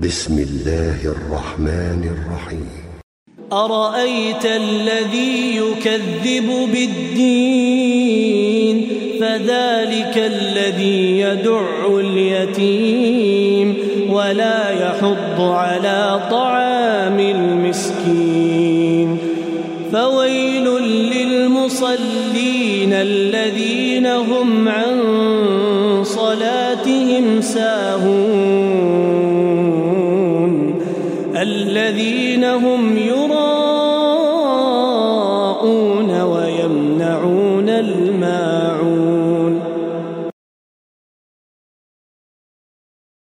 بسم الله الرحمن الرحيم. أرأيت الذي يكذب بالدين فذلك الذي يدع اليتيم ولا يحض على طعام المسكين فويل للمصلين الذين هم عن صلاتهم ساهون الذين هم يراءون